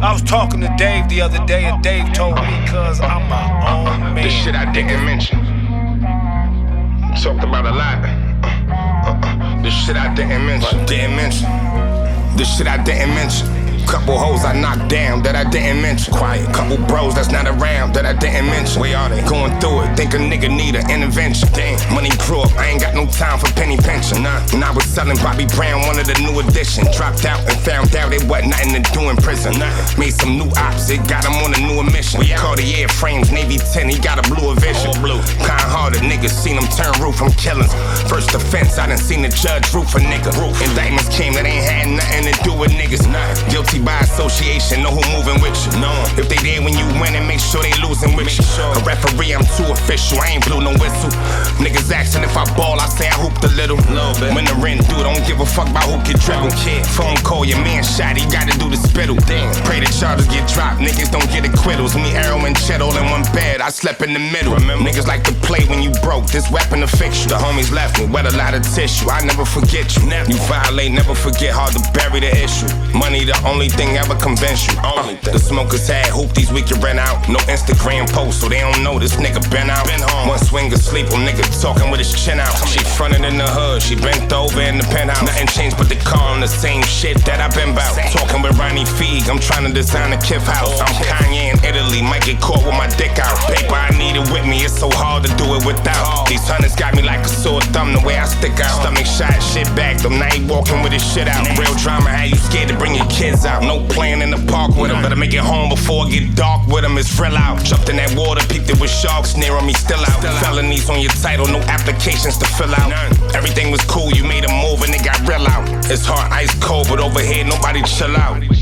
I was talking to Dave the other day, and Dave told me, cuz I'm my own man. The shit I didn't mention. Talked about a lot. The shit I didn't mention. The shit I didn't mention. Couple hoes I knocked down that I didn't mention. Quiet. Couple bros that's not around that I didn't mention. Where are they? Going through it, think a nigga need an intervention. Damn, money grew up, I ain't got no time for penny pension. Nah, and I was selling Bobby Brown, one of the new edition. Dropped out and found out it wasn't nothing to do in prison. Made some new ops, it got him on a new mission. Cartier frames, Navy 10, he got a bluer vision. Kind-hearted niggas, seen him turn roof from killings. First offense, I done seen the judge roof a nigga. Indictments came that ain't had nothing to do with niggas. Guilty by association, know who moving with you. If they there when you winning, make sure they losing with you. A referee, I'm too official, I ain't blew no whistle. Niggas asking if I ball, I say I hooped a little. When the rent due, don't give a fuck about who can dribble. Phone call, your man shot, he gotta do the spittle. Pray the charges get dropped, niggas don't get acquittals. Me, Arrow, and Chet all in one bed, I slept in the middle. Niggas like to play when you broke, this weapon to fix you. The homies left me, wet a lot of tissue, I never forget you. You violate, never forget, hard to bury the issue. Money the only thing ever convince you. The smokers had hoop, these we can rent out. No Instagram post, so they don't know this nigga been out. One swing asleep, a nigga talking with his chin out. She fronted in the hood, she bent over in the penthouse. Nothing changed but the car on the same shit that I been bout. Talking with Ronnie Feig, I'm trying to design a Kith house. I'm Kanye in Italy, might get caught with my dick out. Paper I need it with me, it's so hard to do it without. These hunters got me like a sore thumb the way I stick out. Stomach shot, shit back, them night walking with his shit out. Real drama, how you scared to bring your kids out. No playing in the park with them, better make it home before it get dark with them. It's real out. Jumped in that water, peeped it with sharks near me, still out. Felonies on your title, no applications to fill out. Everything was cool, you made a move and it got real out. It's hard, ice cold, but over here nobody chill out.